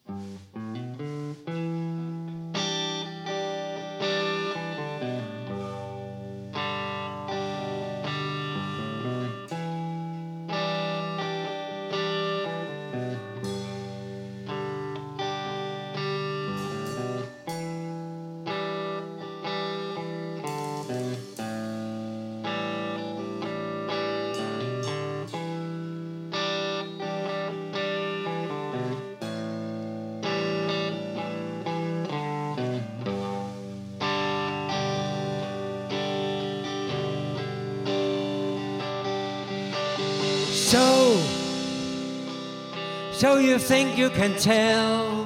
So you think you can tell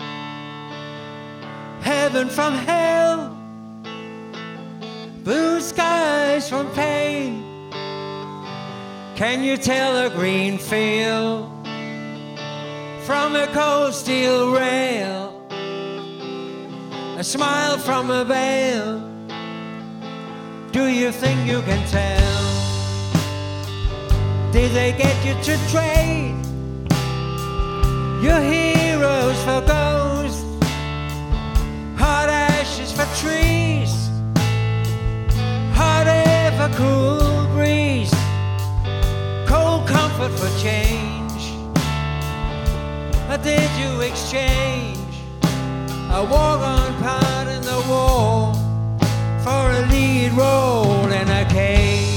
heaven from hell, blue skies from pain? Can you tell a green field from a cold steel rail, a smile from a veil? Do you think you can tell? Did they get you to trade your heroes for ghosts, hot ashes for trees, hot air for cool breeze, cold comfort for change? Or did you exchange a war-gone part in the war for a lead role in a cage?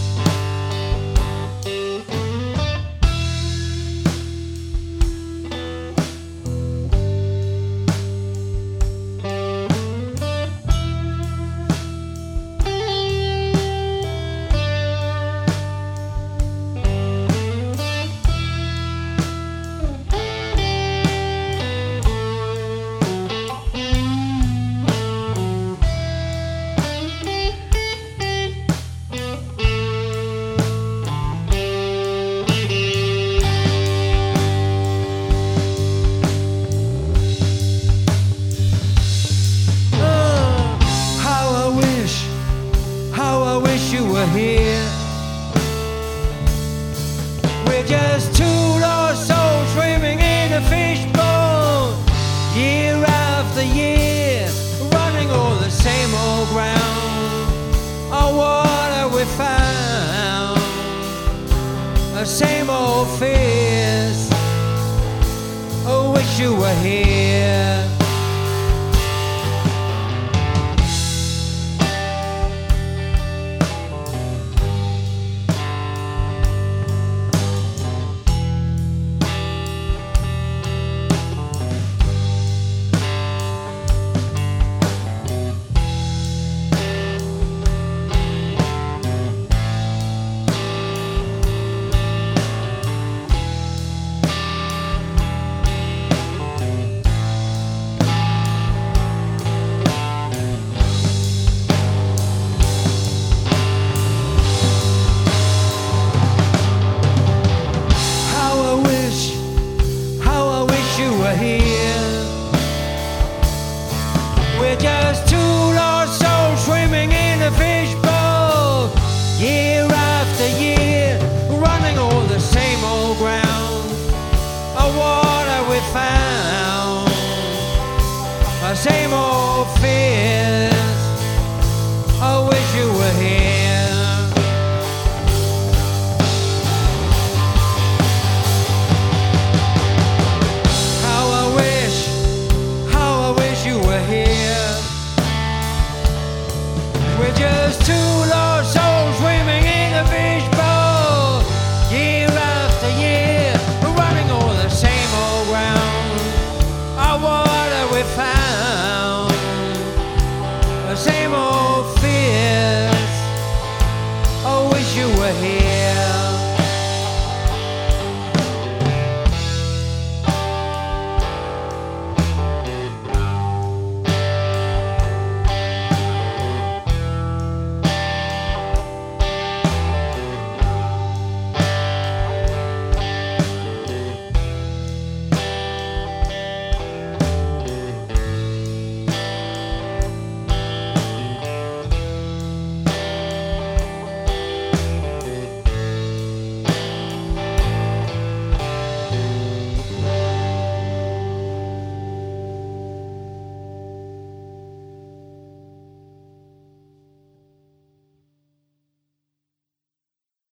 You were here. We're just two lost souls swimming in a fishbowl, year after year, running all the same old ground. Oh, what have we found? The same old fears. Oh, wish you were here. We're just two lost souls swimming in a fishbowl, year after year, running all the same old ground. Oh, what have we found? The same old fears. I wish you were here. How I wish you were here.